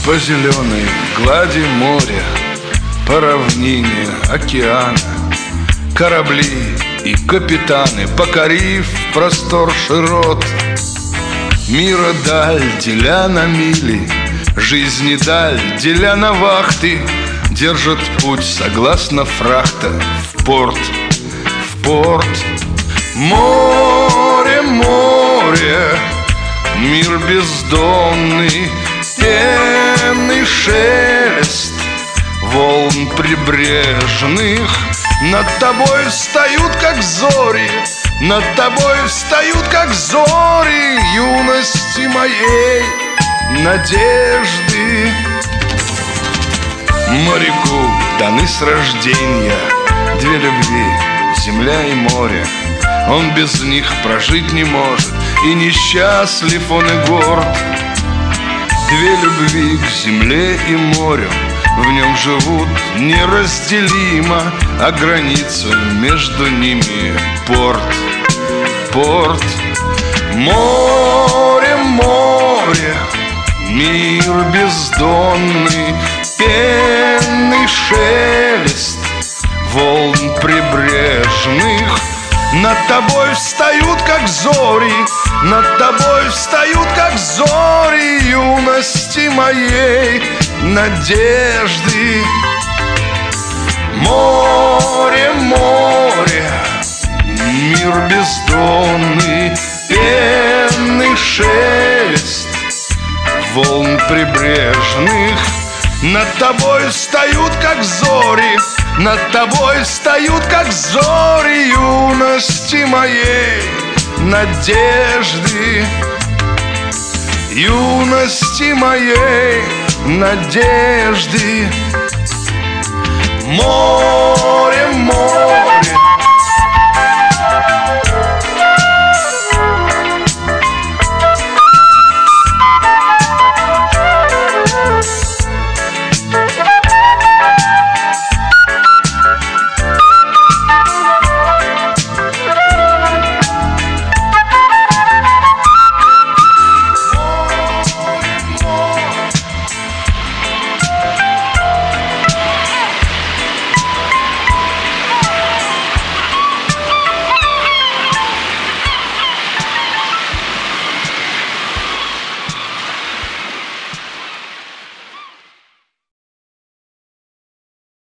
По зеленой глади моря, по равнине океана, корабли и капитаны, покорив простор широт, мира даль, деля на мили, жизни даль, деля на вахты, держат путь согласно фрахта в порт, в порт. Море, море, мир бездонный, пенный шелест волн прибрежных. Над тобой встают, как зори, над тобой встают, как зори юности моей надежды. Моряку даны с рождения две любви, земля и море. Он без них прожить не может, и несчастлив он и горд. Две любви к земле и морю в нем живут неразделимо, а границу между ними порт, порт. Море, море, мир бездонный, пенный шелест волн прибрежных. Над тобой встают, как зори, над тобой встают, как зори юности моей надежды. Море, море, мир бездонный, пенный шелест волн прибрежных. Над тобой встают, как зори, над тобой встают, как зори юности моей надежды, юности моей надежды. Море, море,